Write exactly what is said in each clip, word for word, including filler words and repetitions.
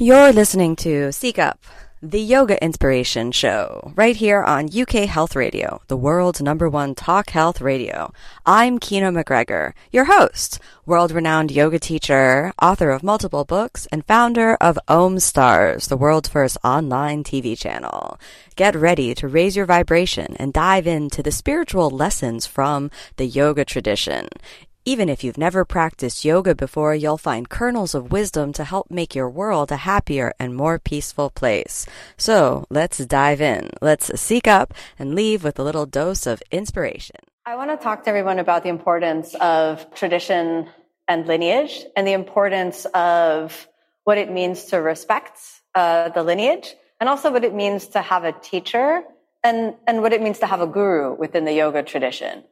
You're listening to Seek Up, the Yoga Inspiration Show, right here on U K Health Radio, the world's number one talk health radio. I'm Kina McGregor, your host, world-renowned yoga teacher, author of multiple books, and founder of Om Stars, the world's first online T V channel. Get ready to raise your vibration and dive into the spiritual lessons from the yoga tradition. Even if you've never practiced yoga before, you'll find kernels of wisdom to help make your world a happier and more peaceful place. So let's dive in. Let's seek up and leave with a little dose of inspiration. I want to talk to everyone about the importance of tradition and lineage and the importance of what it means to respect uh, the lineage and also what it means to have a teacher and, and what it means to have a guru within the yoga tradition.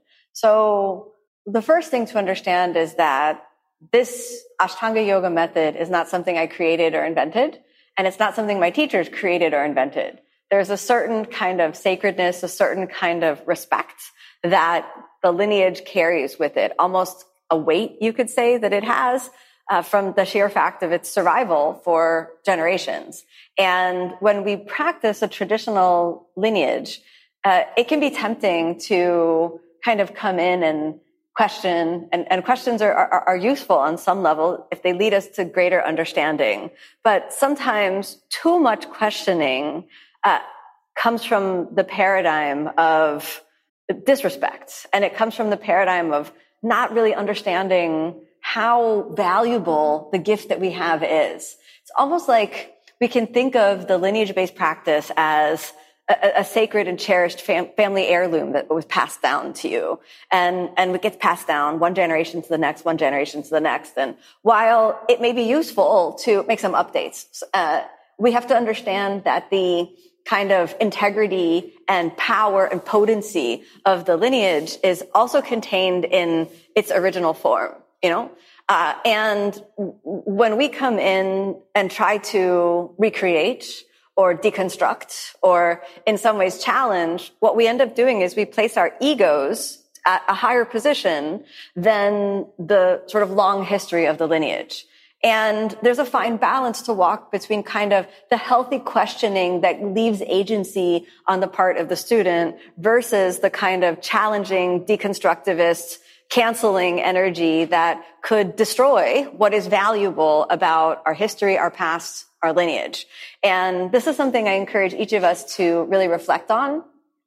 So the first thing to understand is that this Ashtanga yoga method is not something I created or invented, and it's not something my teachers created or invented. There's a certain kind of sacredness, a certain kind of respect that the lineage carries with it, almost a weight, you could say, that it has uh, from the sheer fact of its survival for generations. And when we practice a traditional lineage, uh, it can be tempting to kind of come in and question, and, and questions are, are, are useful on some level if they lead us to greater understanding. But sometimes too much questioning uh, comes from the paradigm of disrespect, and it comes from the paradigm of not really understanding how valuable the gift that we have is. It's almost like we can think of the lineage-based practice as A, a sacred and cherished fam- family heirloom that was passed down to you. And, and it gets passed down one generation to the next, one generation to the next. And while it may be useful to make some updates, uh, we have to understand that the kind of integrity and power and potency of the lineage is also contained in its original form, you know? Uh, and when we come in and try to recreate or deconstruct, or in some ways challenge, what we end up doing is we place our egos at a higher position than the sort of long history of the lineage. And there's a fine balance to walk between kind of the healthy questioning that leaves agency on the part of the student versus the kind of challenging, deconstructivist, canceling energy that could destroy what is valuable about our history, our past, our lineage. And this is something I encourage each of us to really reflect on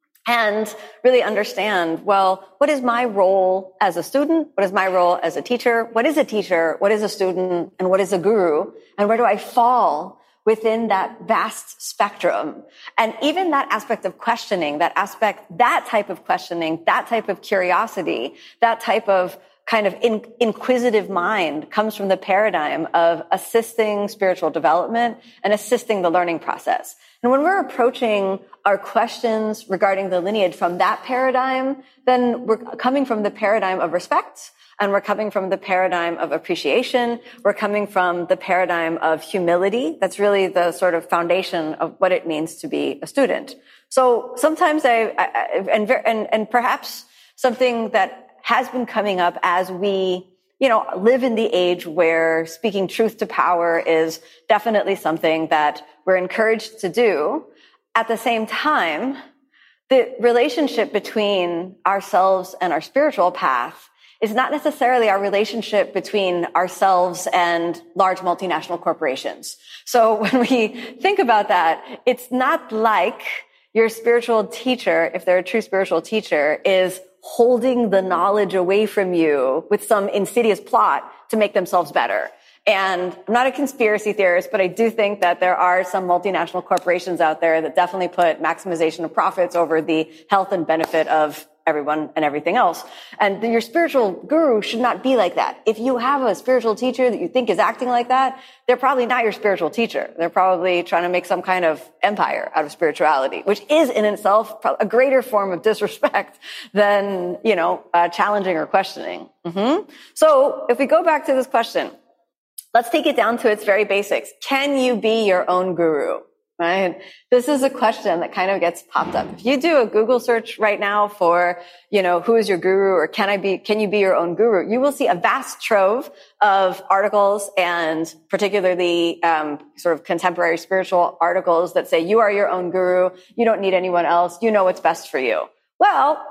and really understand, well, what is my role as a student? What is my role as a teacher? What is a teacher? What is a student? And what is a guru? And where do I fall within that vast spectrum? And even that aspect of questioning, that aspect, that type of questioning, that type of curiosity, that type of kind of in, inquisitive mind comes from the paradigm of assisting spiritual development and assisting the learning process. And when we're approaching our questions regarding the lineage from that paradigm, then we're coming from the paradigm of respect, and we're coming from the paradigm of appreciation. We're coming from the paradigm of humility. That's really the sort of foundation of what it means to be a student. So sometimes I, I and, and, and perhaps something that has been coming up as we, you know, live in the age where speaking truth to power is definitely something that we're encouraged to do. At the same time, the relationship between ourselves and our spiritual path is not necessarily our relationship between ourselves and large multinational corporations. So when we think about that, it's not like your spiritual teacher, if they're a true spiritual teacher, is holding the knowledge away from you with some insidious plot to make themselves better. And I'm not a conspiracy theorist, but I do think that there are some multinational corporations out there that definitely put maximization of profits over the health and benefit of everyone and everything else. And your spiritual guru should not be like that. If you have a spiritual teacher that you think is acting like that, they're probably not your spiritual teacher. They're probably trying to make some kind of empire out of spirituality, which is in itself a greater form of disrespect than, you know, uh, challenging or questioning. Mm-hmm. So if we go back to this question, let's take it down to its very basics. Can you be your own guru? right? This is a question that kind of gets popped up. If you do a Google search right now for, you know, who is your guru, or can I be, can you be your own guru? You will see a vast trove of articles, and particularly um, sort of contemporary spiritual articles that say you are your own guru. You don't need anyone else. You know what's best for you. Well,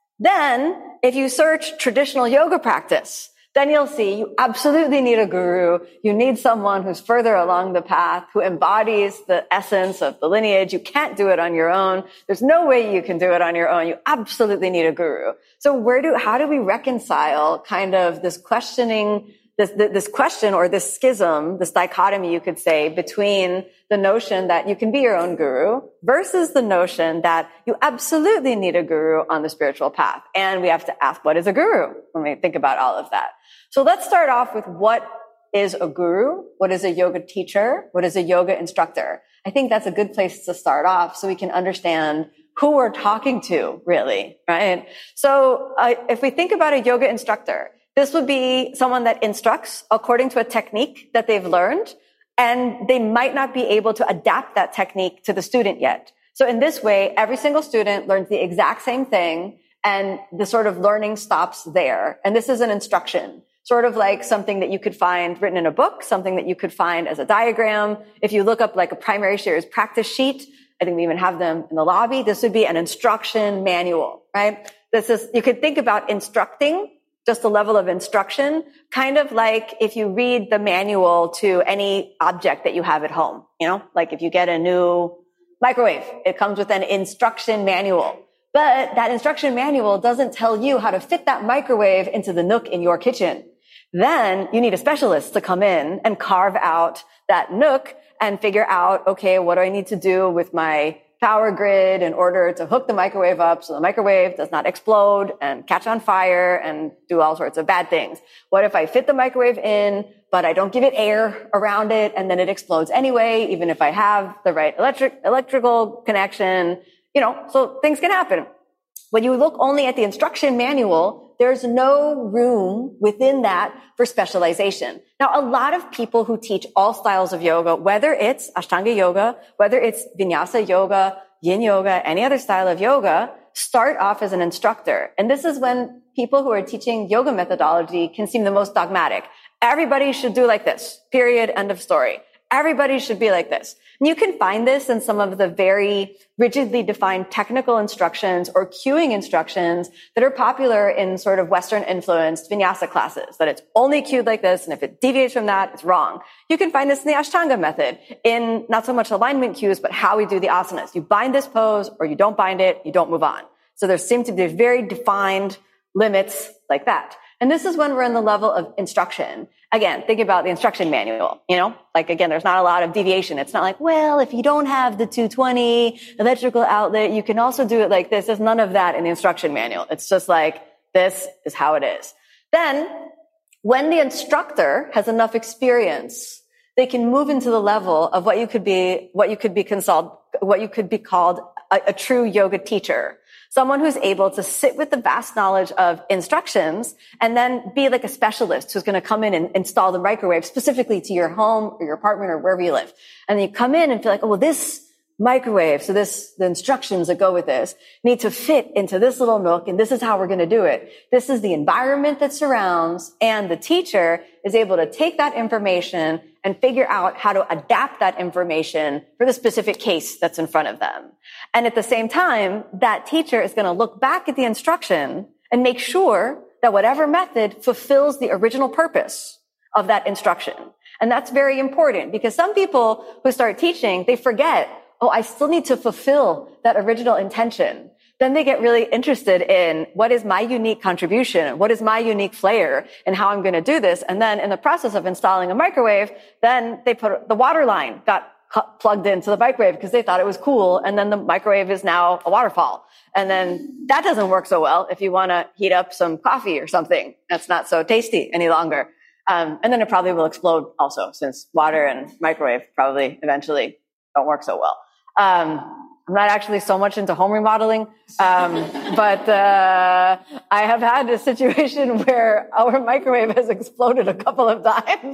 then if you search traditional yoga practice, then you'll see you absolutely need a guru. You need someone who's further along the path, who embodies the essence of the lineage. You can't do it on your own. There's no way you can do it on your own. You absolutely need a guru. So where do, how do we reconcile kind of this questioning, this, this question or this schism, this dichotomy, you could say, between the notion that you can be your own guru versus the notion that you absolutely need a guru on the spiritual path? And we have to ask, what is a guru when we think about all of that? So let's start off with what is a guru? What is a yoga teacher? What is a yoga instructor? I think that's a good place to start off so we can understand who we're talking to, really, right? So uh, if we think about a yoga instructor, this would be someone that instructs according to a technique that they've learned, and they might not be able to adapt that technique to the student yet. So in this way, every single student learns the exact same thing, and the sort of learning stops there. And this is an instruction, sort of like something that you could find written in a book, something that you could find as a diagram. If you look up like a primary series practice sheet, I think we even have them in the lobby, this would be an instruction manual, right? This is, you could think about instructing, just the level of instruction, kind of like if you read the manual to any object that you have at home, you know, like if you get a new microwave, it comes with an instruction manual. But that instruction manual doesn't tell you how to fit that microwave into the nook in your kitchen. Then you need a specialist to come in and carve out that nook and figure out, okay, what do I need to do with my power grid in order to hook the microwave up so the microwave does not explode and catch on fire and do all sorts of bad things. What if I fit the microwave in, but I don't give it air around it, and then it explodes anyway, even if I have the right electric, electrical connection? You know, so things can happen. When you look only at the instruction manual, there's no room within that for specialization. Now, a lot of people who teach all styles of yoga, whether it's Ashtanga yoga, whether it's Vinyasa yoga, Yin yoga, any other style of yoga, start off as an instructor. And this is when people who are teaching yoga methodology can seem the most dogmatic. Everybody should do like this, period, end of story. Everybody should be like this. And you can find this in some of the very rigidly defined technical instructions or cueing instructions that are popular in sort of Western influenced vinyasa classes, that it's only cued like this, and if it deviates from that, it's wrong. You can find this in the Ashtanga method, in not so much alignment cues, but how we do the asanas. You bind this pose or you don't bind it, you don't move on. So there seem to be very defined limits like that. And this is when we're in the level of instruction. Again, think about the instruction manual, you know, like again, there's not a lot of deviation. It's not like, well, if you don't have the two twenty electrical outlet, you can also do it like this. There's none of that in the instruction manual. It's just like, this is how it is. Then when the instructor has enough experience, they can move into the level of what you could be, what you could be consult, what you could be called a, a true yoga teacher. Someone who's able to sit with the vast knowledge of instructions and then be like a specialist who's going to come in and install the microwave specifically to your home or your apartment or wherever you live. And then you come in and feel like, oh, well, this microwave, so this, the instructions that go with this need to fit into this little nook, and this is how we're going to do it. This is the environment that surrounds, and the teacher is able to take that information and figure out how to adapt that information for the specific case that's in front of them. And at the same time, that teacher is going to look back at the instruction and make sure that whatever method fulfills the original purpose of that instruction. And that's very important, because some people who start teaching, they forget, oh, I still need to fulfill that original intention. Then they get really interested in what is my unique contribution, what is my unique flair, and how I'm going to do this. And then in the process of installing a microwave, then they put the water line got plugged into the microwave because they thought it was cool. And then the microwave is now a waterfall. And then that doesn't work so well if you want to heat up some coffee or something that's not so tasty any longer. Um, and then it probably will explode also, since water and microwave probably eventually don't work so well. Um, I'm not actually so much into home remodeling, um, but uh, I have had a situation where our microwave has exploded a couple of times.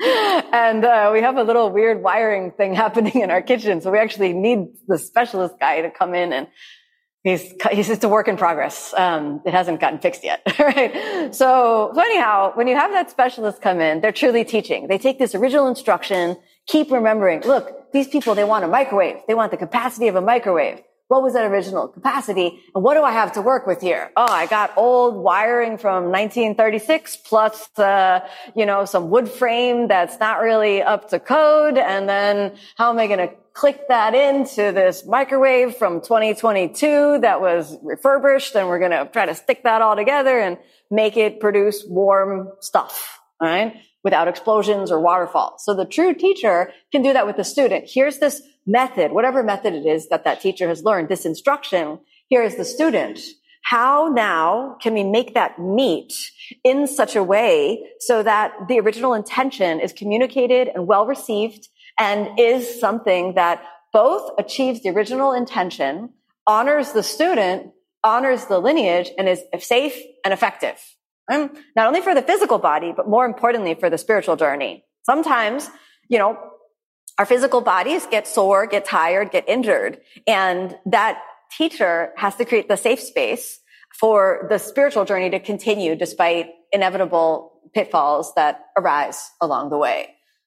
And uh, we have a little weird wiring thing happening in our kitchen. So we actually need the specialist guy to come in, and he's, he's just a work in progress. Um, it hasn't gotten fixed yet. Right? So, so anyhow, when you have that specialist come in, they're truly teaching. They take this original instruction, keep remembering, look, these people, they want a microwave. They want the capacity of a microwave. What was that original capacity? And what do I have to work with here? Oh, I got old wiring from nineteen thirty-six plus, uh, you know, some wood frame that's not really up to code. And then how am I going to click that into this microwave from twenty twenty-two that was refurbished? And we're going to try to stick that all together and make it produce warm stuff, all right? Without explosions or waterfalls. So the true teacher can do that with the student. Here's this method, whatever method it is that that teacher has learned, this instruction, here is the student. How now can we make that meet in such a way so that the original intention is communicated and well received and is something that both achieves the original intention, honors the student, honors the lineage, and is safe and effective? Not only for the physical body, but more importantly for the spiritual journey. Sometimes, you know, our physical bodies get sore, get tired, get injured, and that teacher has to create the safe space for the spiritual journey to continue despite inevitable pitfalls that arise along the way.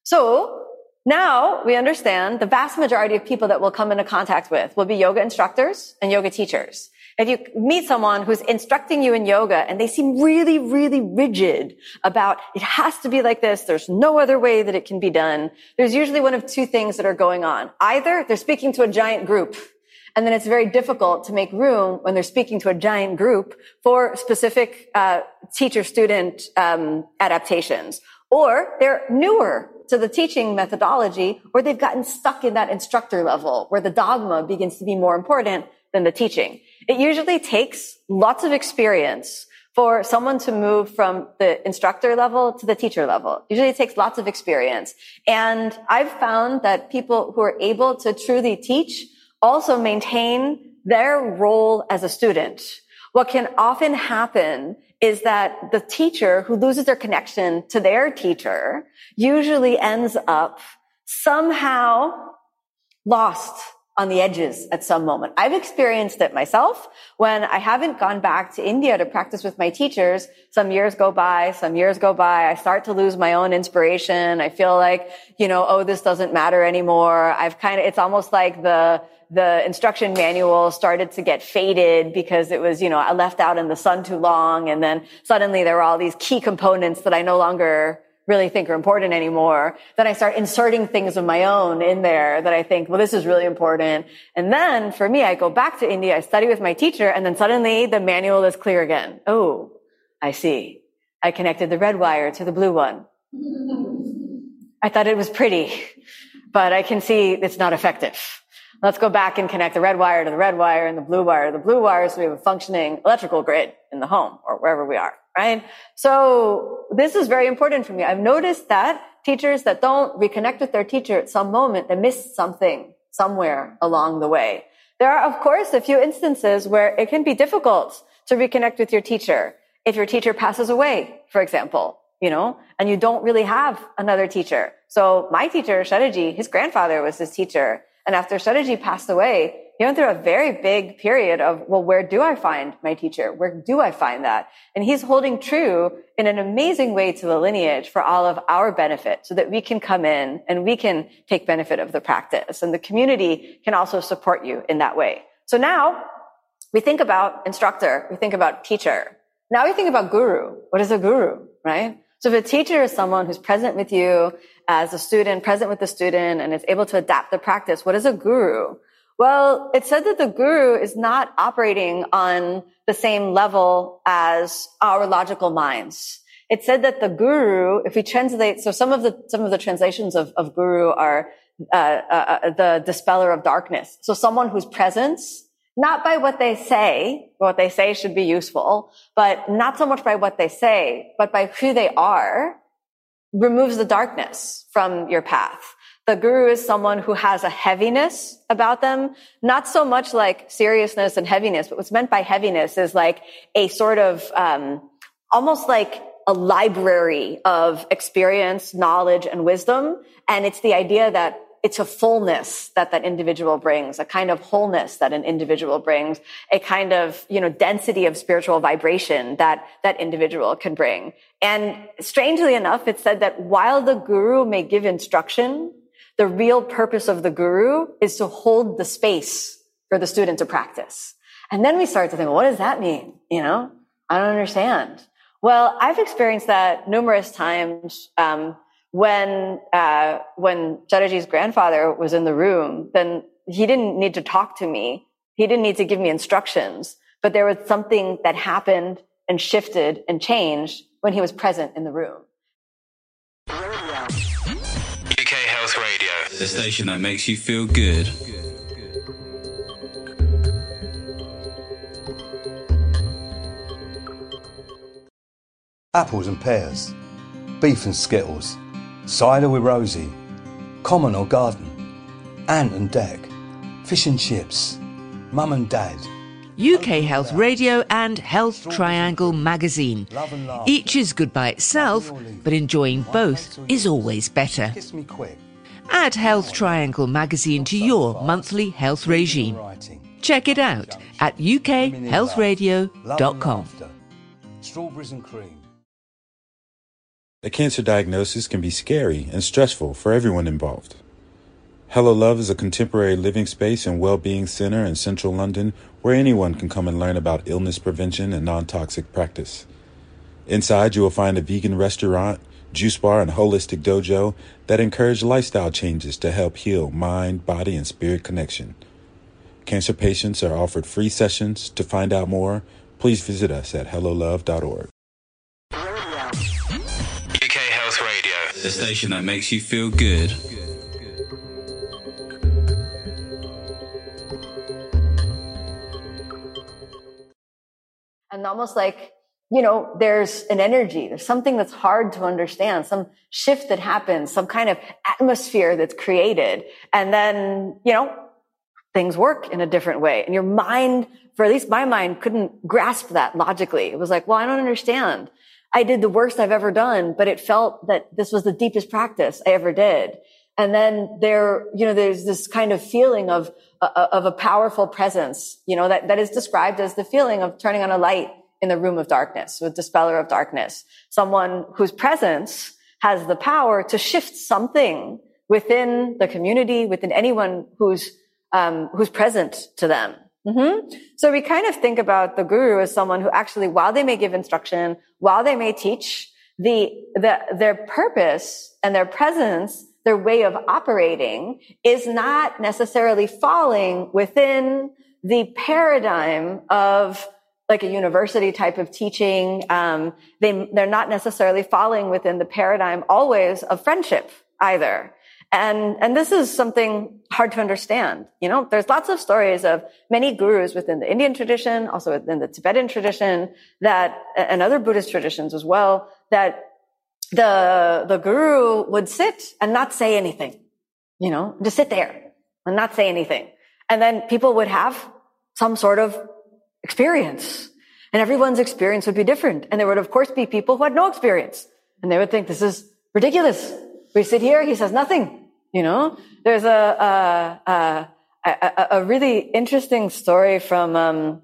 So now we understand the vast majority of people that we'll come into contact with will be yoga instructors and yoga teachers. If you meet someone who's instructing you in yoga and they seem really, really rigid about it has to be like this, there's no other way that it can be done, there's usually one of two things that are going on. Either they're speaking to a giant group, and then it's very difficult to make room when they're speaking to a giant group for specific uh teacher-student um adaptations. Or they're newer to the teaching methodology, or they've gotten stuck in that instructor level where the dogma begins to be more important than the teaching. It usually takes lots of experience for someone to move from the instructor level to the teacher level. Usually it takes lots of experience. And I've found that people who are able to truly teach also maintain their role as a student. What can often happen is that the teacher who loses their connection to their teacher usually ends up somehow lost on the edges at some moment. I've experienced it myself when I haven't gone back to India to practice with my teachers. Some years go by, some years go by. I start to lose my own inspiration. I feel like, you know, oh, this doesn't matter anymore. I've kind of, it's almost like the, the instruction manual started to get faded because it was, you know, I left out in the sun too long. And then suddenly there were all these key components that I no longer really think are important anymore. Then I start inserting things of my own in there that I think, well, this is really important. And then for me, I go back to India, I study with my teacher, and then suddenly the manual is clear again. Oh, I see. I connected the red wire to the blue one. I thought it was pretty, but I can see it's not effective. Let's go back and connect the red wire to the red wire and the blue wire to the blue wire so we have a functioning electrical grid in the home or wherever we are, right? So this is very important for me. I've noticed that teachers that don't reconnect with their teacher at some moment, they miss something somewhere along the way. There are, of course, a few instances where it can be difficult to reconnect with your teacher. If your teacher passes away, for example, you know, and you don't really have another teacher. So my teacher, Sharaji, his grandfather was his teacher. And after Sharaji passed away, he went through a very big period of, well, where do I find my teacher? Where do I find that? And he's holding true in an amazing way to the lineage for all of our benefit so that we can come in and we can take benefit of the practice. And the community can also support you in that way. So now we think about instructor, we think about teacher. Now we think about guru. What is a guru, right? So if a teacher is someone who's present with you as a student, present with the student, and is able to adapt the practice, what is a guru? Well, it said that the guru is not operating on the same level as our logical minds. It said that the guru, if we translate, so some of the, some of the translations of, of guru are, uh, uh, the dispeller of darkness. So someone whose presence, not by what they say, what they say should be useful, but not so much by what they say, but by who they are, removes the darkness from your path. The guru is someone who has a heaviness about them, not so much like seriousness and heaviness, but what's meant by heaviness is like a sort of, um, almost like a library of experience, knowledge, and wisdom. And it's the idea that it's a fullness that that individual brings, a kind of wholeness that an individual brings, a kind of, you know, density of spiritual vibration that that individual can bring. And strangely enough, it's said that while the guru may give instruction, the real purpose of the guru is to hold the space for the student to practice. And then we start to think, well, what does that mean? You know, I don't understand. Well, I've experienced that numerous times. Um, When, uh, when Chatterjee's grandfather was in the room, then he didn't need to talk to me. He didn't need to give me instructions, but there was something that happened and shifted and changed when he was present in the room. U K Health Radio, the station that makes you feel good. Apples and pears, beef and skittles, cider with Rosie, common or garden, ant and deck, fish and chips, mum and dad. U K Health Radio and Health Triangle magazine. Each is good by itself, but enjoying both is always better. Kiss me quick. Add Health Triangle magazine to your monthly health regime. Check it out at u k health radio dot com. Strawberries and cream. A cancer diagnosis can be scary and stressful for everyone involved. Hello Love is a contemporary living space and well-being center in central London where anyone can come and learn about illness prevention and non-toxic practice. Inside, you will find a vegan restaurant, juice bar, and holistic dojo that encourage lifestyle changes to help heal mind, body, and spirit connection. Cancer patients are offered free sessions. To find out more, please visit us at hello love dot org. The station that makes you feel good. And almost like, you know, there's an energy, there's something that's hard to understand, some shift that happens, some kind of atmosphere that's created. And then, you know, things work in a different way. And your mind, for at least my mind, couldn't grasp that logically. It was like, well, I don't understand. I did the worst I've ever done, but it felt that this was the deepest practice I ever did. And then there, you know, there's this kind of feeling of, uh, of a powerful presence, you know, that, that is described as the feeling of turning on a light in the room of darkness, with dispeller of darkness. Someone whose presence has the power to shift something within the community, within anyone who's, um, who's present to them. Mm-hmm. So we kind of think about the guru as someone who actually, while they may give instruction, while they may teach, the, the, their purpose and their presence, their way of operating is not necessarily falling within the paradigm of like a university type of teaching. Um, they, they're not necessarily falling within the paradigm always of friendship either. And, and this is something hard to understand. You know, there's lots of stories of many gurus within the Indian tradition, also within the Tibetan tradition, that, and other Buddhist traditions as well, that the, the guru would sit and not say anything, you know, just sit there and not say anything. And then people would have some sort of experience, and everyone's experience would be different. And there would, of course, be people who had no experience, and they would think, this is ridiculous. We sit here, he says nothing. You know, there's a, a, a, a, a really interesting story from, um,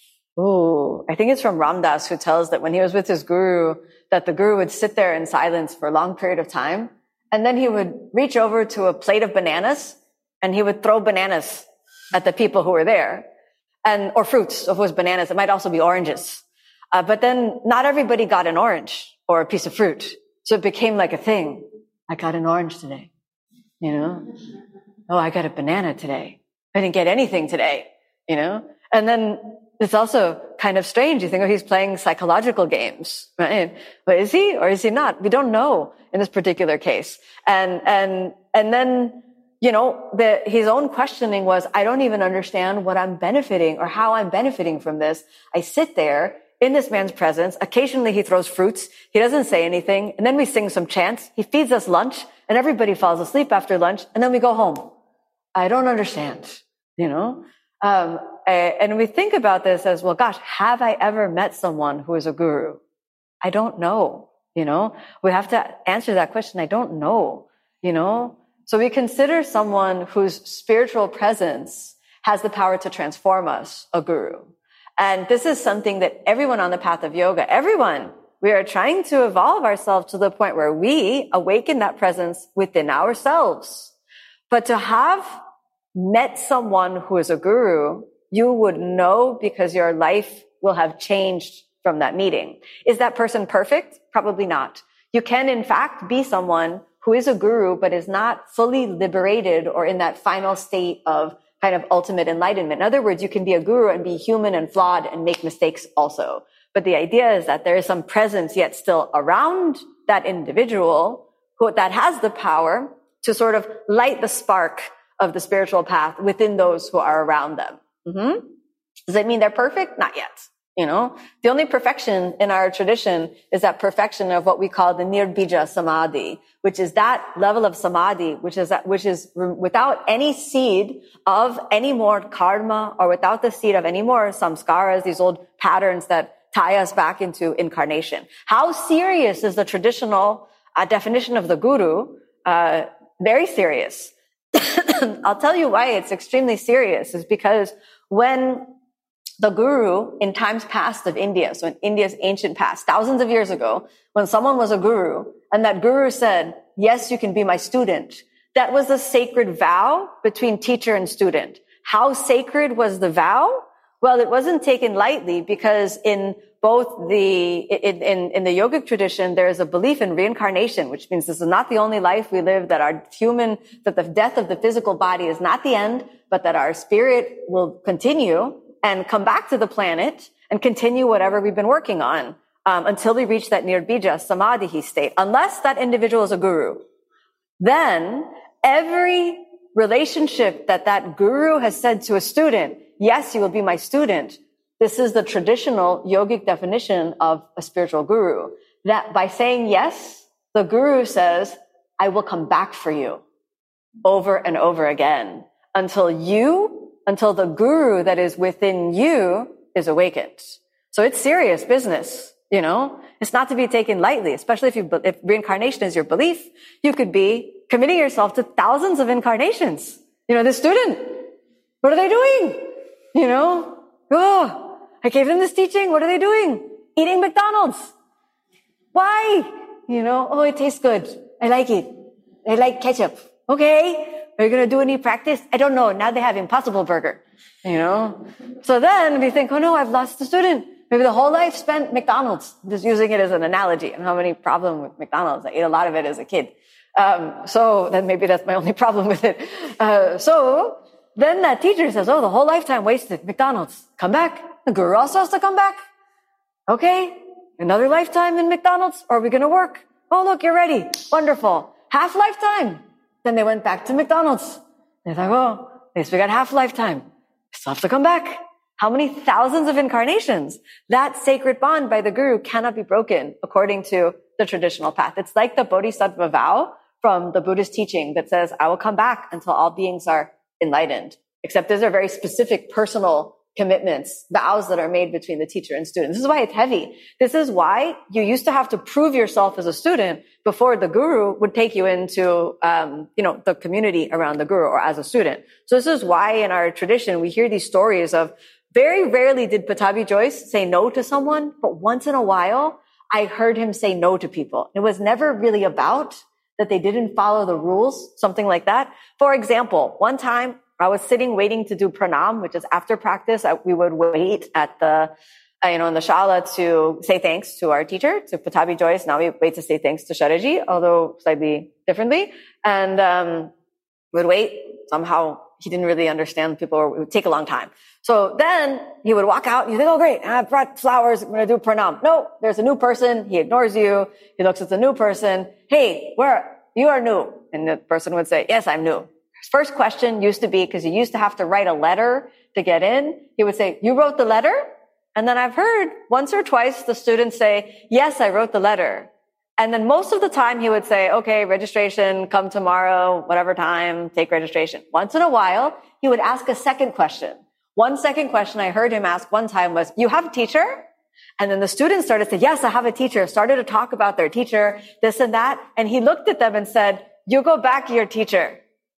ooh, I think it's from Ram Dass, who tells that when he was with his guru, that the guru would sit there in silence for a long period of time. And then he would reach over to a plate of bananas and he would throw bananas at the people who were there, and, or fruits. If it was bananas, it might also be oranges. Uh, but then not everybody got an orange or a piece of fruit. So it became like a thing. I got an orange today. You know, oh, I got a banana today. I didn't get anything today, you know? And then it's also kind of strange. You think, oh, he's playing psychological games, right? But is he or is he not? We don't know in this particular case. And, and, and then, you know, the, his own questioning was, I don't even understand what I'm benefiting or how I'm benefiting from this. I sit there in this man's presence. Occasionally he throws fruits. He doesn't say anything. And then we sing some chants. He feeds us lunch and everybody falls asleep after lunch. And then we go home. I don't understand, you know? Um, and we think about this as, well, gosh, have I ever met someone who is a guru? I don't know. You know, we have to answer that question. I don't know, you know, so we consider someone whose spiritual presence has the power to transform us, a guru. And this is something that everyone on the path of yoga, everyone, we are trying to evolve ourselves to the point where we awaken that presence within ourselves. But to have met someone who is a guru, you would know because your life will have changed from that meeting. Is that person perfect? Probably not. You can, in fact, be someone who is a guru, but is not fully liberated or in that final state of kind of ultimate enlightenment. In other words, you can be a guru and be human and flawed and make mistakes also. But the idea is that there is some presence yet still around that individual who that has the power to sort of light the spark of the spiritual path within those who are around them. Mm-hmm. Does that mean they're perfect? Not yet. You know, the only perfection in our tradition is that perfection of what we call the nirbija samadhi, which is that level of samadhi, which is that, which is without any seed of any more karma or without the seed of any more samskaras, these old patterns that tie us back into incarnation. How serious is the traditional uh, definition of the guru? Uh, very serious. I'll tell you why it's extremely serious is because when the guru in times past of India, so in India's ancient past, thousands of years ago, when someone was a guru and that guru said, yes, you can be my student, that was a sacred vow between teacher and student. How sacred was the vow? Well, it wasn't taken lightly because in both the, in, in, in the yogic tradition, there is a belief in reincarnation, which means this is not the only life we live, that our human, that the death of the physical body is not the end, but that our spirit will continue and come back to the planet and continue whatever we've been working on um, until we reach that nirbija samadhi state. Unless that individual is a guru, then every relationship that that guru has said to a student, yes, you will be my student. This is the traditional yogic definition of a spiritual guru. That by saying yes, the guru says, I will come back for you over and over again until you until the guru that is within you is awakened. So it's serious business, you know? It's not to be taken lightly, especially if you, if reincarnation is your belief. You could be committing yourself to thousands of incarnations. You know, this student, what are they doing? You know? Oh, I gave them this teaching. What are they doing? Eating McDonald's. Why? You know, oh, it tastes good. I like it. I like ketchup. Okay. Are you going to do any practice? I don't know. Now they have Impossible Burger, you know? So then we think, oh no, I've lost the student. Maybe the whole life spent McDonald's. I'm just using it as an analogy. I don't have any problem with McDonald's. I ate a lot of it as a kid. Um, so then maybe that's my only problem with it. Uh, so then that teacher says, oh, the whole lifetime wasted. McDonald's. Come back. The guru also has to come back. Okay. Another lifetime in McDonald's? Or are we going to work? Oh, look, you're ready. Wonderful. Half lifetime. Then they went back to McDonald's. They thought, oh, at least we got half lifetime. We still have to come back. How many thousands of incarnations? That sacred bond by the guru cannot be broken according to the traditional path. It's like the Bodhisattva vow from the Buddhist teaching that says, I will come back until all beings are enlightened. Except those are very specific personal commitments, vows that are made between the teacher and student. This is why it's heavy. This is why you used to have to prove yourself as a student before the guru would take you into, um, you know, the community around the guru or as a student. So this is why in our tradition, we hear these stories of very rarely did Pattabhi Jois say no to someone, but once in a while, I heard him say no to people. It was never really about that they didn't follow the rules, something like that. For example, one time I was sitting waiting to do pranam, which is after practice. I, we would wait at the, uh, you know, in the shala to say thanks to our teacher, to Pattabhi Jois. Now we wait to say thanks to Sharaji, although slightly differently. And, um, we would wait. Somehow he didn't really understand people, or it would take a long time. So then he would walk out and he'd say, oh, great. I brought flowers. I'm going to do pranam. No, there's a new person. He ignores you. He looks at the new person. Hey, where you are new. And the person would say, yes, I'm new. His first question used to be, because he used to have to write a letter to get in. He would say, you wrote the letter? And then I've heard once or twice the students say, yes, I wrote the letter. And then most of the time he would say, okay, registration, come tomorrow, whatever time, take registration. Once in a while, he would ask a second question. One second question I heard him ask one time was, you have a teacher? And then the students started to say, yes, I have a teacher, started to talk about their teacher, this and that. And he looked at them and said, you go back to your teacher.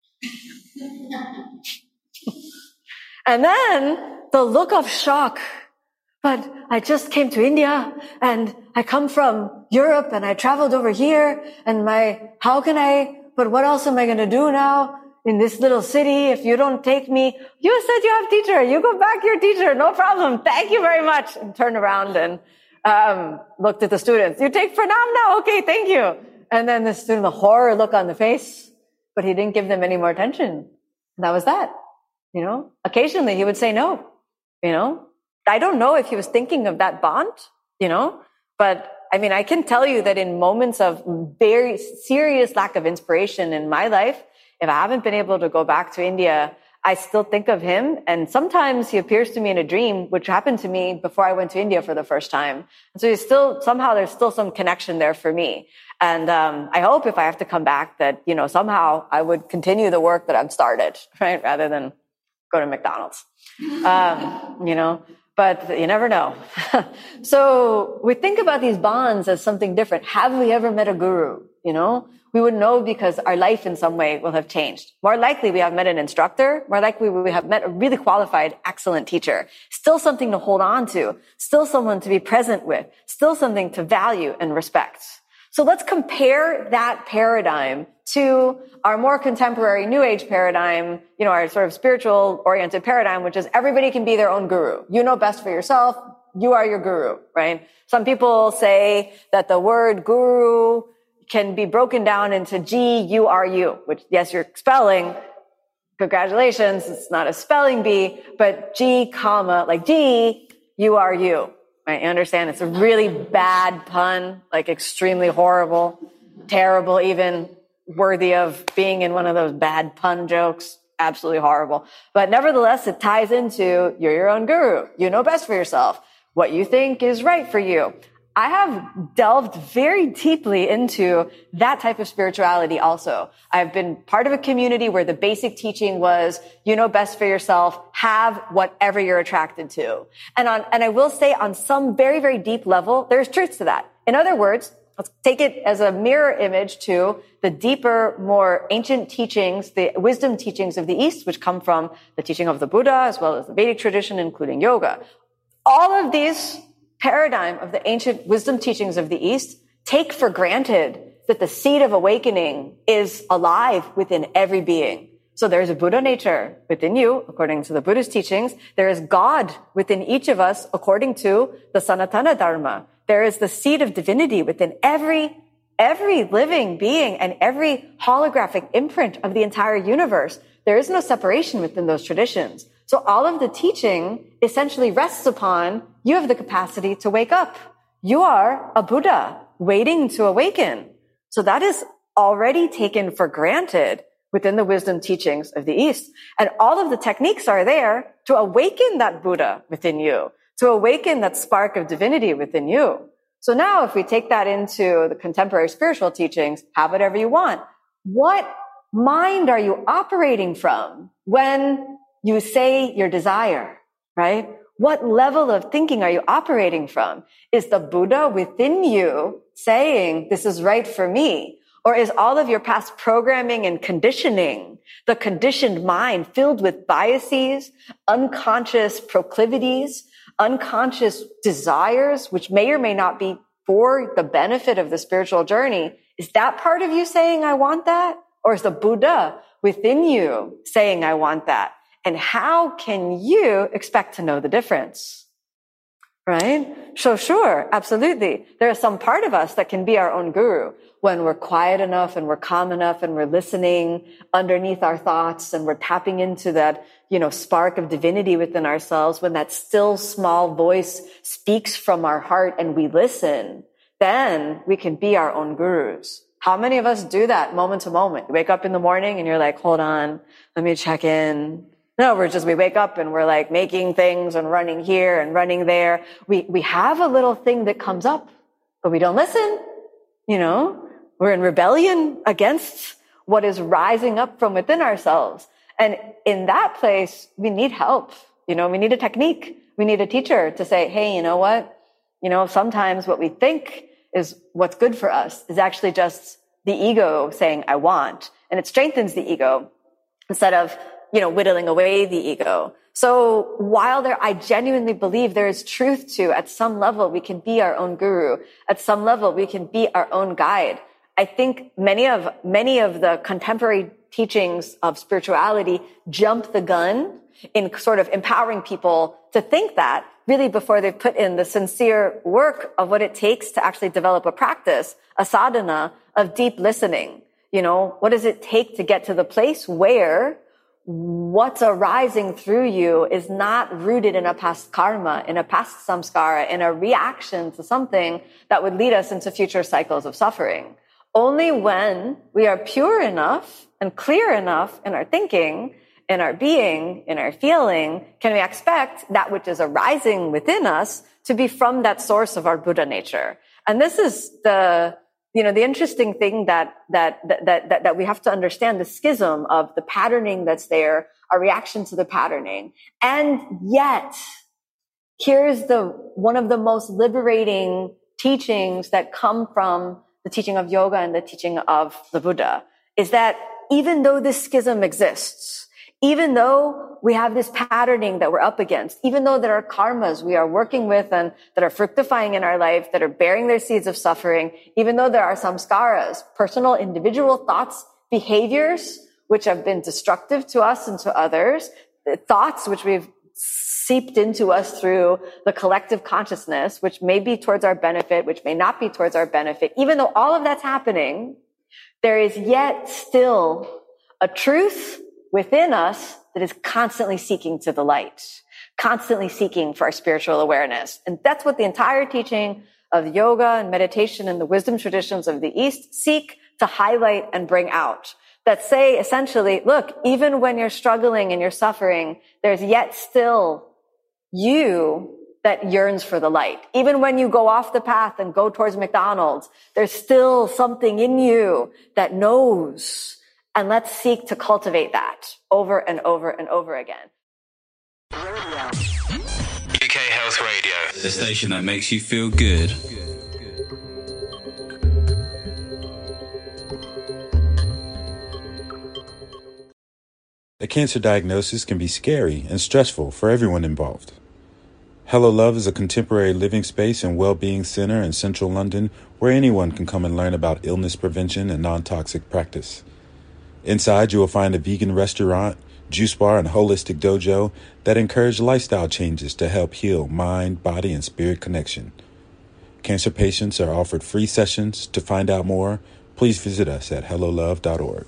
And then the look of shock. But I just came to India and I come from Europe and I traveled over here and my, how can I, but what else am I going to do now in this little city if you don't take me? You said you have teacher. You go back to your teacher. No problem. Thank you very much. And turned around and, um, looked at the students. You take Pranam now? Okay. Thank you. And then the student, the horror look on the face, but he didn't give them any more attention. And that was that. You know, occasionally he would say no, you know, I don't know if he was thinking of that bond, you know, but I mean, I can tell you that in moments of very serious lack of inspiration in my life, if I haven't been able to go back to India, I still think of him. And sometimes he appears to me in a dream, which happened to me before I went to India for the first time. And so he's still, somehow there's still some connection there for me. And, um, I hope if I have to come back that, you know, somehow I would continue the work that I've started, right? Rather than go to McDonald's, um, you know, but you never know. So we think about these bonds as something different. Have we ever met a guru? You know, we would know because our life in some way will have changed. More likely we have met an instructor. More likely we have met a really qualified, excellent teacher. Still something to hold on to. Still someone to be present with. Still something to value and respect. So let's compare that paradigm to our more contemporary New Age paradigm, you know, our sort of spiritual oriented paradigm, which is everybody can be their own guru. You know best for yourself. You are your guru, right? Some people say that the word guru can be broken down into G U R U, which, yes, you're spelling. Congratulations. It's not a spelling bee, but G comma, like G U R U. I understand it's a really bad pun, like extremely horrible, terrible, even worthy of being in one of those bad pun jokes. Absolutely horrible. But nevertheless, it ties into you're your own guru. You know best for yourself. What you think is right for you. I have delved very deeply into that type of spirituality also. I've been part of a community where the basic teaching was, you know best for yourself, have whatever you're attracted to. And on, and I will say on some very, very deep level, there's truth to that. In other words, let's take it as a mirror image to the deeper, more ancient teachings, the wisdom teachings of the East, which come from the teaching of the Buddha, as well as the Vedic tradition, including yoga. All of these paradigm of the ancient wisdom teachings of the East take for granted that the seed of awakening is alive within every being. So there is a Buddha nature within you, according to the Buddhist teachings. There is God within each of us, according to the Sanatana Dharma. There is the seed of divinity within every, every living being and every holographic imprint of the entire universe. There is no separation within those traditions. So all of the teaching essentially rests upon you have the capacity to wake up. You are a Buddha waiting to awaken. So that is already taken for granted within the wisdom teachings of the East. And all of the techniques are there to awaken that Buddha within you, to awaken that spark of divinity within you. So now if we take that into the contemporary spiritual teachings, have whatever you want. What mind are you operating from when you say your desire, right? What level of thinking are you operating from? Is the Buddha within you saying, this is right for me? Or is all of your past programming and conditioning, the conditioned mind filled with biases, unconscious proclivities, unconscious desires, which may or may not be for the benefit of the spiritual journey? Is that part of you saying, I want that? Or is the Buddha within you saying, I want that? And how can you expect to know the difference? Right? So sure, absolutely. There is some part of us that can be our own guru when we're quiet enough and we're calm enough and we're listening underneath our thoughts and we're tapping into that, you know, spark of divinity within ourselves. When that still small voice speaks from our heart and we listen, then we can be our own gurus. How many of us do that moment to moment? You wake up in the morning and you're like, hold on, let me check in. No, we're just, we wake up and we're like making things and running here and running there. We, we have a little thing that comes up, but we don't listen. You know, we're in rebellion against what is rising up from within ourselves. And in that place, we need help. You know, we need a technique. We need a teacher to say, hey, you know what? You know, sometimes what we think is what's good for us is actually just the ego saying, I want. And it strengthens the ego instead of, you know, whittling away the ego. So while there, I genuinely believe there is truth to, at some level, we can be our own guru. At some level, we can be our own guide. I think many of, many of the contemporary teachings of spirituality jump the gun in sort of empowering people to think that really before they put in the sincere work of what it takes to actually develop a practice, a sadhana of deep listening. You know, what does it take to get to the place where what's arising through you is not rooted in a past karma, in a past samskara, in a reaction to something that would lead us into future cycles of suffering. Only when we are pure enough and clear enough in our thinking, in our being, in our feeling, can we expect that which is arising within us to be from that source of our Buddha nature. And this is the, you know, the interesting thing that, that, that, that, that we have to understand, the schism of the patterning that's there, our reaction to the patterning. And yet, here's the, one of the most liberating teachings that come from the teaching of yoga and the teaching of the Buddha, is that even though this schism exists, even though we have this patterning that we're up against, even though there are karmas we are working with and that are fructifying in our life, that are bearing their seeds of suffering, even though there are samskaras, personal, individual thoughts, behaviors, which have been destructive to us and to others, thoughts which we've seeped into us through the collective consciousness, which may be towards our benefit, which may not be towards our benefit, even though all of that's happening, there is yet still a truth within us that is constantly seeking to the light, constantly seeking for our spiritual awareness. And that's what the entire teaching of yoga and meditation and the wisdom traditions of the East seek to highlight and bring out. That say essentially, look, even when you're struggling and you're suffering, there's yet still you that yearns for the light. Even when you go off the path and go towards McDonald's, there's still something in you that knows. And let's seek to cultivate that over and over and over again. U K Health Radio, the station that makes you feel good. A cancer diagnosis can be scary and stressful for everyone involved. Hello Love is a contemporary living space and well-being center in central London where anyone can come and learn about illness prevention and non-toxic practice. Inside, you will find a vegan restaurant, juice bar, and holistic dojo that encourage lifestyle changes to help heal mind, body, and spirit connection. Cancer patients are offered free sessions. To find out more, please visit us at hello love dot org.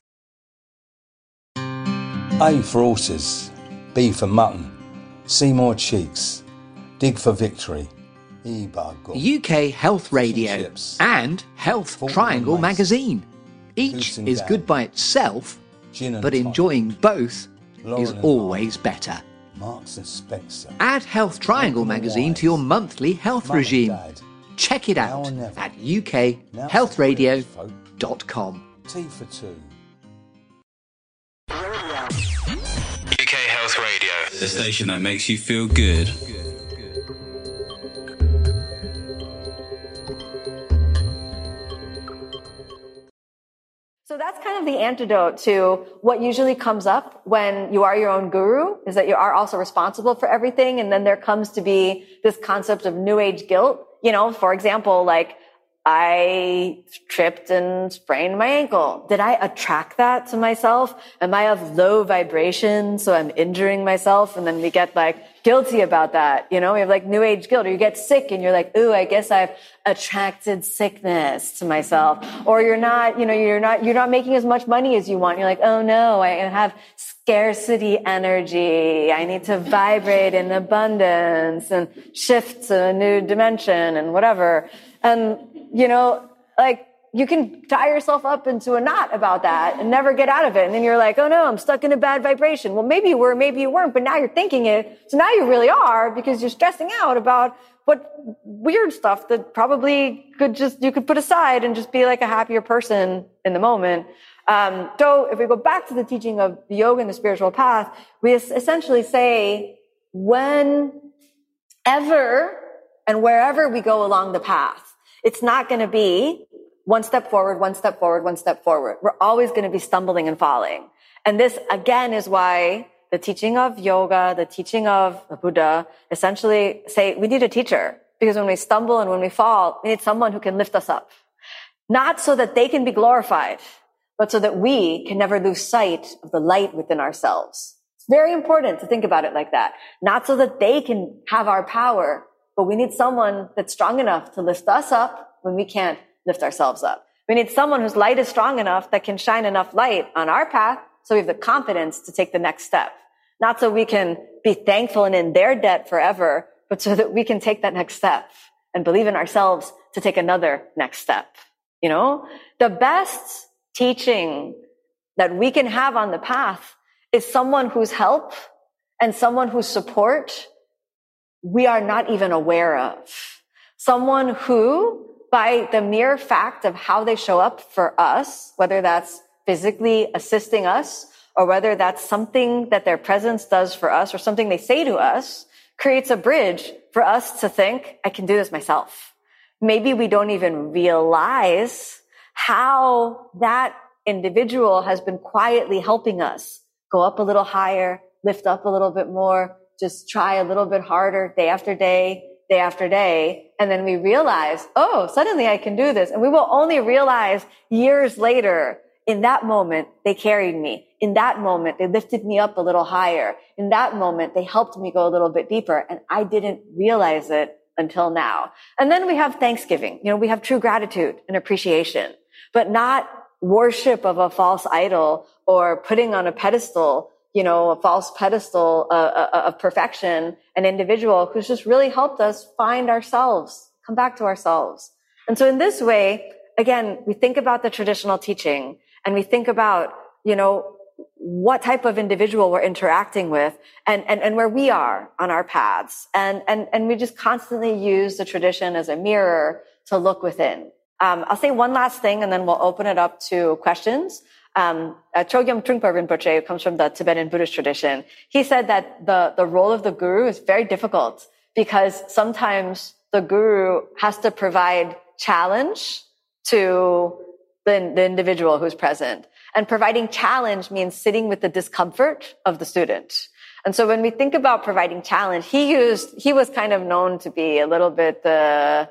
A for horses, B for mutton, C more cheeks, dig for victory, E by God. U K Health Radio Chips. and Health Fortnum Triangle Mason. magazine. Each Goose and is Gab. good by itself, Gin and but tonic, enjoying both Laurel is and always better. Marks and Spencer. Add Health Triangle Malcolm and magazine Wise. to your monthly health Mum and regime. Dad. Check it Now out or never. at u k Now health for radio folk. dot com. T for two. U K Health Radio, the station that makes you feel good. So that's kind of the antidote to what usually comes up when you are your own guru, is that you are also responsible for everything. And then there comes to be this concept of new age guilt. You know, for example, like I tripped and sprained my ankle. Did I attract that to myself? Am I of low vibration, so I'm injuring myself? And then we get like guilty about that. You know, we have like new age guilt, or you get sick and you're like, ooh, I guess I've attracted sickness to myself. Or you're not, you know, you're not, you're not making as much money as you want. You're like, oh no, I have scarcity energy. I need to vibrate in abundance and shift to a new dimension and whatever. And, you know, like you can tie yourself up into a knot about that and never get out of it. And then you're like, oh no, I'm stuck in a bad vibration. Well, maybe you were, maybe you weren't, but now you're thinking it. So now you really are, because you're stressing out about what weird stuff that probably could just, you could put aside and just be like a happier person in the moment. Um, so if we go back to the teaching of the yoga and the spiritual path, we essentially say whenever And wherever we go along the path, it's not going to be one step forward, one step forward, one step forward. We're always going to be stumbling and falling. And this, again, is why the teaching of yoga, the teaching of the Buddha, essentially say we need a teacher. Because when we stumble and when we fall, we need someone who can lift us up. Not so that they can be glorified, but so that we can never lose sight of the light within ourselves. It's very important to think about it like that. Not so that they can have our power, but we need someone that's strong enough to lift us up when we can't lift ourselves up. We need someone whose light is strong enough that can shine enough light on our path so we have the confidence to take the next step. Not so we can be thankful and in their debt forever, but so that we can take that next step and believe in ourselves to take another next step. You know, the best teaching that we can have on the path is someone whose help and someone whose support we are not even aware of. Someone who, by the mere fact of how they show up for us, whether that's physically assisting us or whether that's something that their presence does for us or something they say to us, creates a bridge for us to think, I can do this myself. Maybe we don't even realize how that individual has been quietly helping us go up a little higher, lift up a little bit more, just try a little bit harder day after day, day after day. And then we realize, oh, suddenly I can do this. And we will only realize years later, in that moment, they carried me. In that moment, they lifted me up a little higher. In that moment, they helped me go a little bit deeper. And I didn't realize it until now. And then we have Thanksgiving. You know, we have true gratitude and appreciation, but not worship of a false idol or putting on a pedestal, you know, a false pedestal uh, of perfection, an individual who's just really helped us find ourselves, come back to ourselves. And so in this way, again, we think about the traditional teaching and we think about, you know, what type of individual we're interacting with and, and, and where we are on our paths. And, and, and we just constantly use the tradition as a mirror to look within. Um, I'll say one last thing and then we'll open it up to questions. Um, uh, Chogyam Trungpa Rinpoche, who comes from the Tibetan Buddhist tradition, he said that the, the role of the guru is very difficult because sometimes the guru has to provide challenge to the, the individual who's present. And providing challenge means sitting with the discomfort of the student. And so when we think about providing challenge, he used, he was kind of known to be a little bit, uh,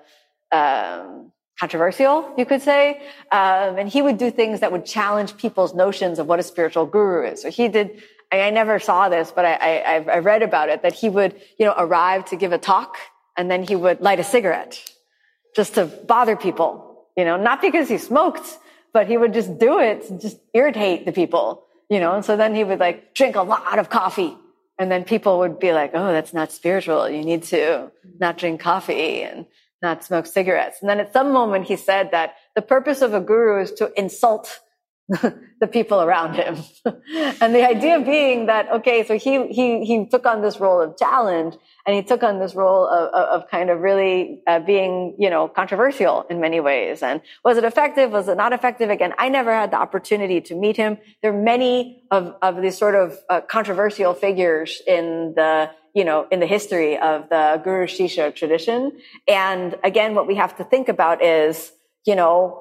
um, controversial, you could say. Um, and he would do things that would challenge people's notions of what a spiritual guru is. So he did, I, I never saw this, but I, I, I read about it, that he would, you know, arrive to give a talk and then he would light a cigarette just to bother people, you know, not because he smoked, but he would just do it to just irritate the people, you know. And so then he would like drink a lot of coffee. And then people would be like, oh, that's not spiritual. You need to not drink coffee and not smoke cigarettes. And then at some moment he said that the purpose of a guru is to insult the people around him. And the idea being that, okay, so he, he, he took on this role of challenge and he took on this role of, of, of kind of really uh, being, you know, controversial in many ways. And was it effective? Was it not effective? Again, I never had the opportunity to meet him. There are many of, of these sort of uh, controversial figures in the, you know, in the history of the Guru Shishya tradition. And again, what we have to think about is, you know,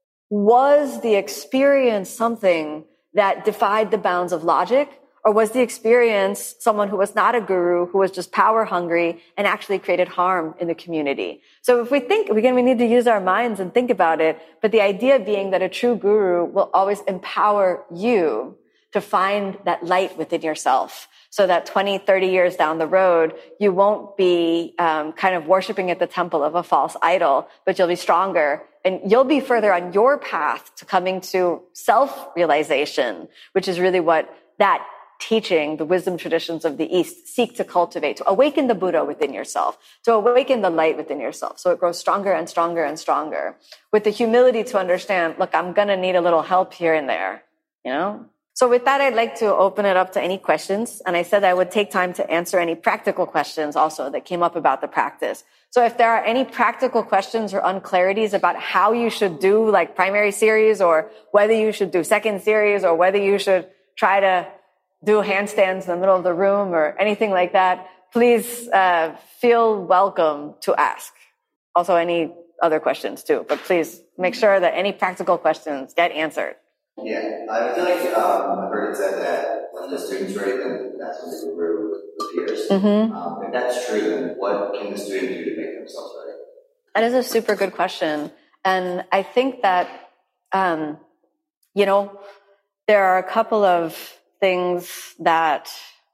was the experience something that defied the bounds of logic? Or was the experience someone who was not a guru, who was just power hungry and actually created harm in the community? So if we think, again, we need to use our minds and think about it. But the idea being that a true guru will always empower you to find that light within yourself. So that twenty, thirty years down the road, you won't be um, kind of worshiping at the temple of a false idol, but you'll be stronger and you'll be further on your path to coming to self-realization, which is really what that teaching, the wisdom traditions of the East, seek to cultivate, to awaken the Buddha within yourself, to awaken the light within yourself. So it grows stronger and stronger and stronger with the humility to understand, look, I'm going to need a little help here and there, you know? So with that, I'd like to open it up to any questions. And I said I would take time to answer any practical questions also that came up about the practice. So if there are any practical questions or unclarities about how you should do like primary series or whether you should do second series or whether you should try to do handstands in the middle of the room or anything like that, please uh, feel welcome to ask. Also, any other questions too, but please make sure that any practical questions get answered. Yeah, I feel like um, I've heard it said that when the student's ready, then that's when the guru appears. Mm-hmm. Um, if that's true, then what can the student do to make themselves ready? That is a super good question. And I think that, um, you know, there are a couple of things that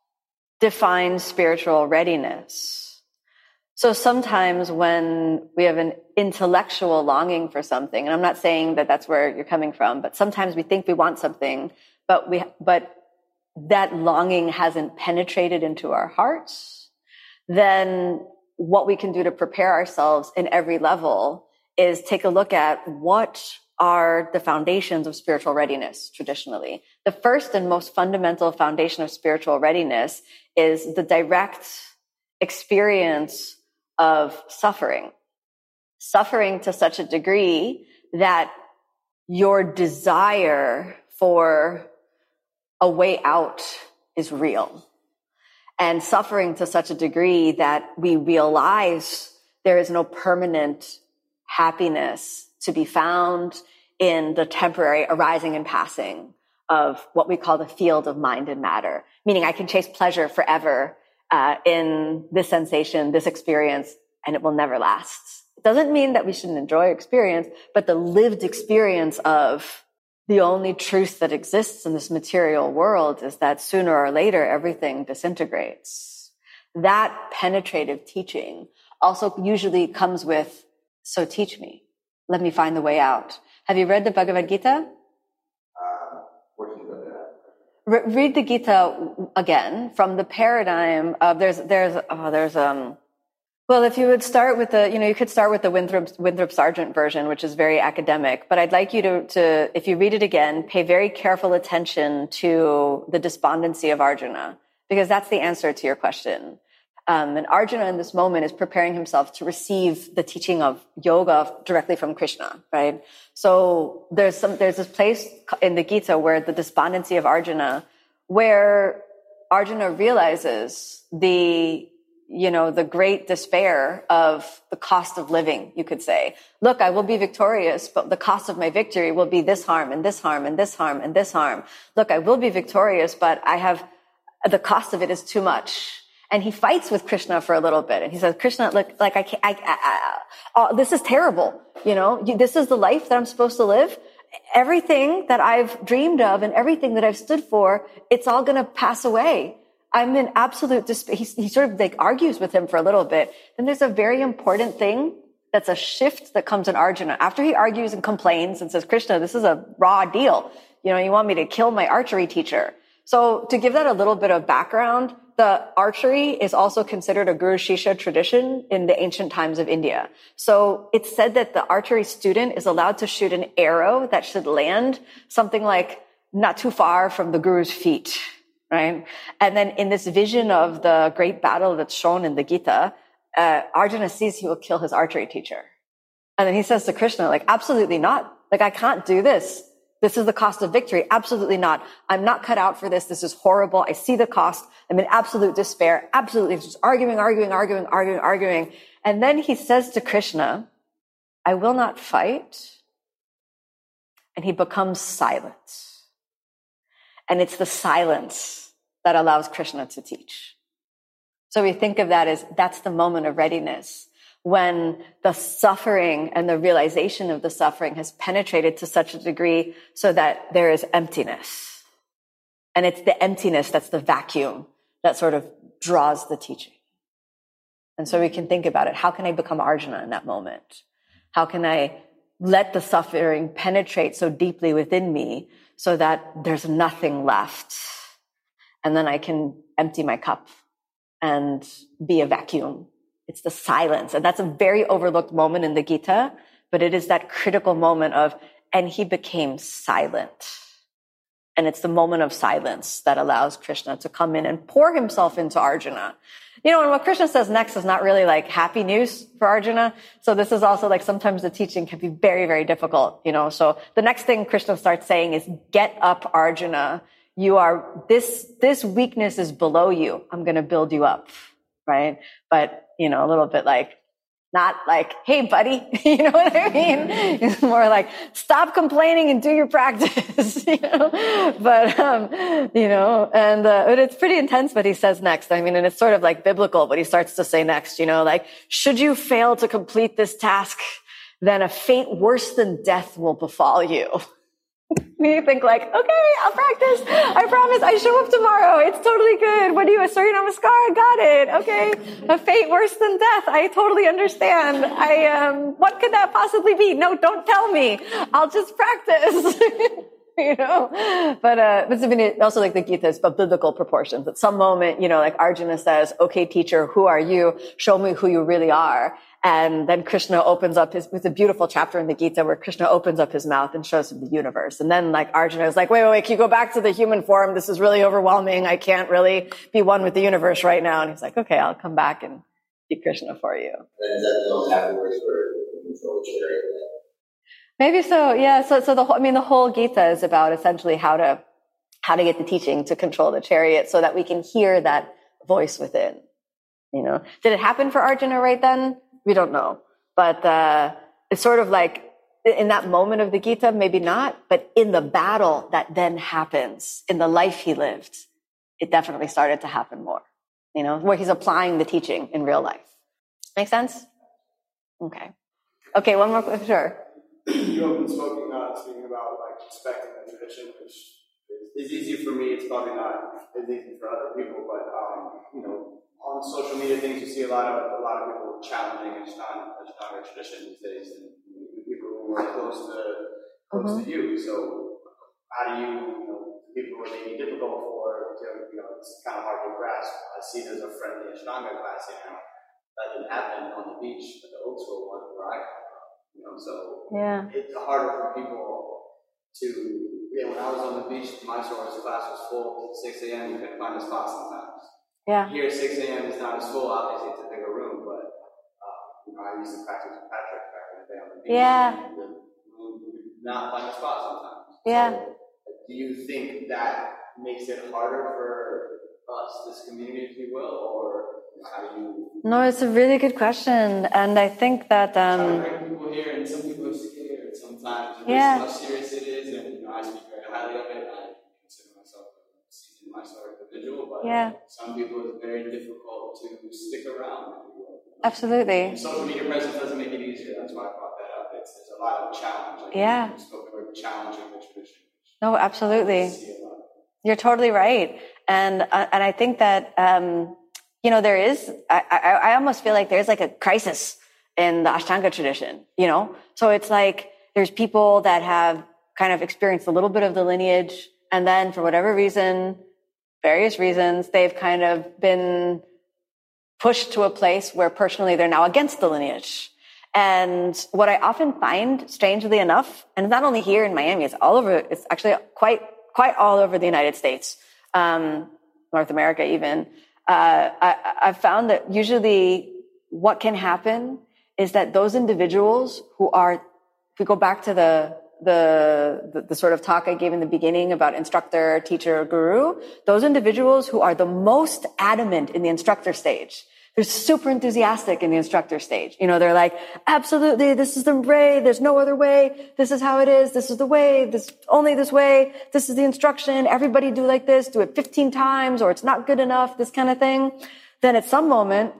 define spiritual readiness. So sometimes when we have an intellectual longing for something, and I'm not saying that that's where you're coming from, but sometimes we think we want something, but we, but that longing hasn't penetrated into our hearts, then what we can do to prepare ourselves in every level is take a look at what are the foundations of spiritual readiness traditionally. The first and most fundamental foundation of spiritual readiness is the direct experience of suffering. Suffering to such a degree that your desire for a way out is real. And suffering to such a degree that we realize there is no permanent happiness to be found in the temporary arising and passing of what we call the field of mind and matter. Meaning I can chase pleasure forever uh, in this sensation, this experience, and it will never last. It doesn't mean that we shouldn't enjoy experience, but the lived experience of the only truth that exists in this material world is that sooner or later, everything disintegrates. That penetrative teaching also usually comes with, so teach me, let me find the way out. Have you read the Bhagavad Gita? Uh, working with that. Re- read the Gita again from the paradigm of there's, there's, oh, there's, um, well, if you would start with the, you know, you could start with the Winthrop, Winthrop Sargent version, which is very academic, but I'd like you to, to, if you read it again, pay very careful attention to the despondency of Arjuna, because that's the answer to your question. Um, and Arjuna in this moment is preparing himself to receive the teaching of yoga directly from Krishna, right? So there's some, there's this place in the Gita where the despondency of Arjuna, where Arjuna realizes the, you know, the great despair of the cost of living, you could say. Look, I will be victorious, but the cost of my victory will be this harm and this harm and this harm and this harm. Look, I will be victorious, but I have, the cost of it is too much. And he fights with Krishna for a little bit. And he says, Krishna, look, like I can't, I, I, I, oh, this is terrible. You know, you, this is the life that I'm supposed to live. Everything that I've dreamed of and everything that I've stood for, it's all going to pass away. I'm in absolute despair. He, he sort of like argues with him for a little bit. Then there's a very important thing that's a shift that comes in Arjuna. After he argues and complains and says, Krishna, this is a raw deal. You know, you want me to kill my archery teacher. So to give that a little bit of background, the archery is also considered a Guru Shishya tradition in the ancient times of India. So it's said that the archery student is allowed to shoot an arrow that should land something like not too far from the Guru's feet, right? And then in this vision of the great battle that's shown in the Gita, uh, Arjuna sees he will kill his archery teacher. And then he says to Krishna, like, absolutely not. Like, I can't do this. This is the cost of victory. Absolutely not. I'm not cut out for this. This is horrible. I see the cost. I'm in absolute despair. Absolutely. Just arguing, arguing, arguing, arguing, arguing. And then he says to Krishna, I will not fight. And he becomes silent. And it's the silence that allows Krishna to teach. So we think of that as that's the moment of readiness, when the suffering and the realization of the suffering has penetrated to such a degree so that there is emptiness. And it's the emptiness that's the vacuum that sort of draws the teaching. And so we can think about it. How can I become Arjuna in that moment? How can I let the suffering penetrate so deeply within me so that there's nothing left? And then I can empty my cup and be a vacuum. It's the silence. And that's a very overlooked moment in the Gita, but it is that critical moment of, and he became silent. And it's the moment of silence that allows Krishna to come in and pour himself into Arjuna. You know, and what Krishna says next is not really like happy news for Arjuna. So this is also like sometimes the teaching can be very, very difficult, you know. So the next thing Krishna starts saying is, get up, Arjuna. You are, this, this weakness is below you. I'm going to build you up. right? But, you know, a little bit like, not like, hey, buddy, you know what I mean? It's more like, stop complaining and do your practice, you know? But, um, you know, and, uh, but it's pretty intense what he says next. I mean, and it's sort of like biblical, what he starts to say next, you know, like, should you fail to complete this task, then a fate worse than death will befall you. You think like, okay, I'll practice. I promise I show up tomorrow. It's totally good. What do you, a Surya Namaskar? Got it. Okay. A fate worse than death. I totally understand. I, um, what could that possibly be? No, don't tell me. I'll just practice. You know, but, uh, but also like the Gita is about biblical proportions. At some moment, you know, like Arjuna says, okay, teacher, who are you? Show me who you really are. And then Krishna opens up his, it's a beautiful chapter in the Gita where Krishna opens up his mouth and shows him the universe. And then like Arjuna is like, wait, wait, wait, can you go back to the human form? This is really overwhelming. I can't really be one with the universe right now. And he's like, okay, I'll come back and be Krishna for you. And is that the happy words for control chariot? Maybe so. Yeah. So, so the whole, I mean, the whole Gita is about essentially how to, how to get the teaching to control the chariot so that we can hear that voice within, you know. Did it happen for Arjuna right then? We don't know. But, uh, it's sort of like in that moment of the Gita, maybe not, but in the battle that then happens, in the life he lived, it definitely started to happen more, you know, where he's applying the teaching in real life. Make sense? Okay. Okay. One more, sure. You open spoken, uh, speaking about like respecting the tradition, which is easy for me. It's probably not as easy for other people, but um, you know, on social media things, you see a lot of a lot of people challenging Ashtanga, Ashtanga tradition these days, and people who are close to close mm-hmm. to you. So, how do you, you know, people who are maybe difficult for, you know, it's kind of hard to grasp. I see there's a friendly Ashtanga class here. That didn't happen on the beach at the old school one where I come from. You know, so yeah. It's harder for people to, yeah, when I was on the beach, my source class was full, six a.m., you couldn't find a spot sometimes. Yeah. Here, six a.m. is not as full, obviously, it's a bigger room, but, uh, you know, I used to practice with Patrick back in the day on the beach. Yeah. And the room, you could not find a spot sometimes. Yeah. So, do you think that makes it harder for us, this community, if you will, or how do you... No, it's a really good question, and I think that... Um, I bring people here, and some people are scared sometimes. Yeah. How serious it is, and you know, I speak very highly of it. I consider myself a seasoned myself individual, but yeah. some people it's very difficult to stick around. Absolutely. And social media presence doesn't make it easier. That's why I brought that up. It's, there's a lot of challenge. Like yeah. You spoke about challenging the tradition. No, absolutely. You're totally right, and uh, and I think that. Um, You know, there is, I, I, I almost feel like there's like a crisis in the Ashtanga tradition, you know? So it's like there's people that have kind of experienced a little bit of the lineage, and then for whatever reason, various reasons, they've kind of been pushed to a place where personally they're now against the lineage. And what I often find, strangely enough, and it's not only here in Miami, it's all over, it's actually quite, quite all over the United States, um, North America even, Uh, I, I've found that usually what can happen is that those individuals who are, if we go back to the, the, the, the sort of talk I gave in the beginning about instructor, teacher, guru, those individuals who are the most adamant in the instructor stage, they're super enthusiastic in the instructor stage. You know, they're like, absolutely, this is the way, there's no other way, this is how it is, this is the way, this, only this way, this is the instruction, everybody do like this, do it fifteen times, or it's not good enough, this kind of thing. Then at some moment,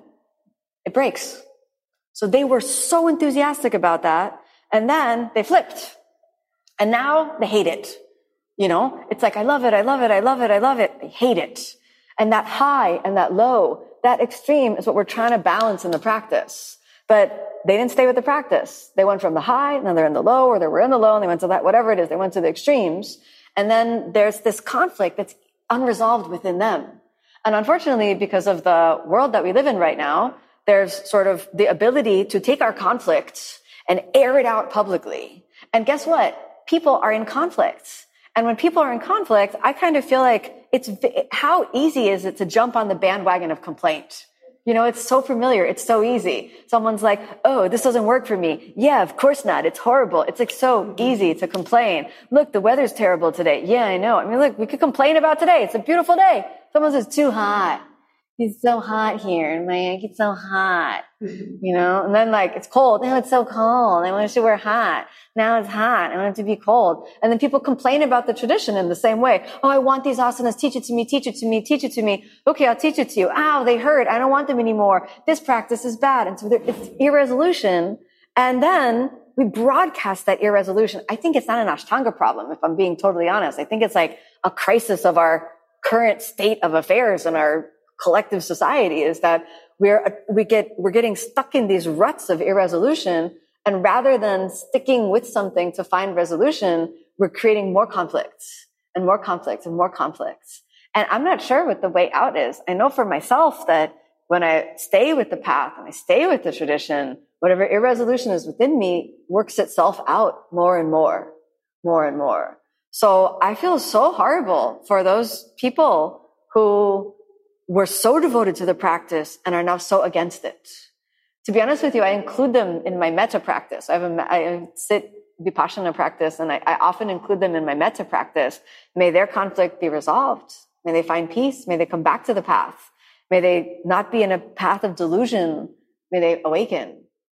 it breaks. So they were so enthusiastic about that, and then they flipped. And now they hate it. You know, it's like, I love it, I love it, I love it, I love it. They hate it. And that high and that low, that extreme is what we're trying to balance in the practice. But they didn't stay with the practice. They went from the high, and then they're in the low, or they were in the low, and they went to that, whatever it is, they went to the extremes. And then there's this conflict that's unresolved within them. And unfortunately, because of the world that we live in right now, there's sort of the ability to take our conflicts and air it out publicly. And guess what? People are in conflict. And when people are in conflict, I kind of feel like it's, how easy is it to jump on the bandwagon of complaint? You know, it's so familiar. It's so easy. Someone's like, oh, this doesn't work for me. Yeah, of course not. It's horrible. It's like so easy to complain. Look, the weather's terrible today. Yeah, I know. I mean, look, we could complain about today. It's a beautiful day. Someone says too hot. it's so hot here. And my, it's so hot, you know? And then like, it's cold. Now it's so cold. I want to wear hot. Now it's hot. I want it to be cold. And then people complain about the tradition in the same way. Oh, I want these asanas. Teach it to me. Teach it to me. Teach it to me. Okay, I'll teach it to you. Ow, they hurt. I don't want them anymore. This practice is bad. And so there, it's irresolution. And then we broadcast that irresolution. I think it's not an Ashtanga problem, if I'm being totally honest. I think it's like a crisis of our current state of affairs in our collective society, is that we're, we get, we're getting stuck in these ruts of irresolution. And rather than sticking with something to find resolution, we're creating more conflicts and more conflicts and more conflicts. And I'm not sure what the way out is. I know for myself that when I stay with the path and I stay with the tradition, whatever irresolution is within me works itself out more and more, more and more. So I feel so horrible for those people who were so devoted to the practice and are now so against it. To be honest with you, I include them in my metta practice. I have a, I sit Vipassana practice, and I, I often include them in my metta practice. May their conflict be resolved. May they find peace. May they come back to the path. May they not be in a path of delusion. May they awaken.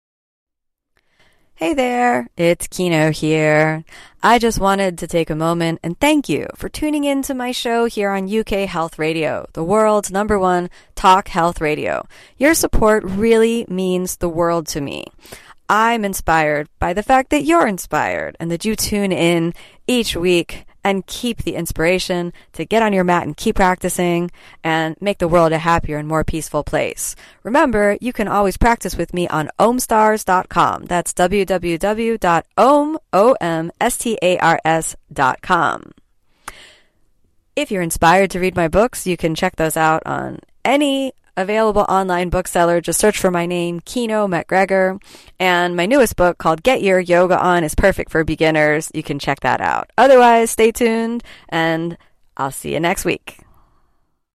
Hey there, it's Kino here. I just wanted to take a moment and thank you for tuning in to my show here on U K Health Radio, the world's number one talk health radio. Your support really means the world to me. I'm inspired by the fact that you're inspired and that you tune in each week and keep the inspiration to get on your mat and keep practicing and make the world a happier and more peaceful place. Remember, you can always practice with me on om stars dot com. That's w w w dot om stars dot com. If you're inspired to read my books, you can check those out on any available online bookseller. Just search for my name, Kino MacGregor. And my newest book called Get Your Yoga On is perfect for beginners. You can check that out. Otherwise, stay tuned and I'll see you next week.